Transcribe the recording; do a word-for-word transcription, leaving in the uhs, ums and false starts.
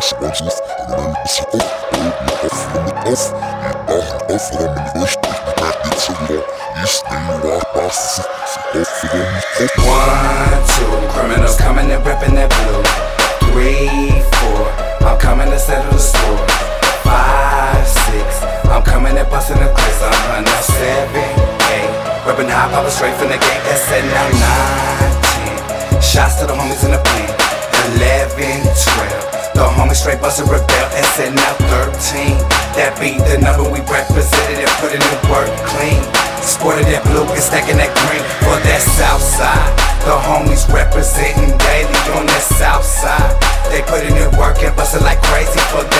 Rush one tooth, and then I was like, oh, oh, you off, you off, you off, off, and I'm in the rush, you back into the wall. You stay walk off, so off for them, off. One, two, criminals coming and ripping that blue. Three, four, I'm coming to settle the score. Five, six, I'm coming and busting the clips. I'm on seven, eight, ripping high, popping straight from the gate. That's it now. Nine, ten, shots to the homies in the pen. Eleven, twelve, the homies straight bustin' rebel. S N now thirteen, that beat the number we represented and put in the work clean. Sported that blue and stacking that green for that south side. The homies representing daily on that south side. They put in the work and bustin' like crazy for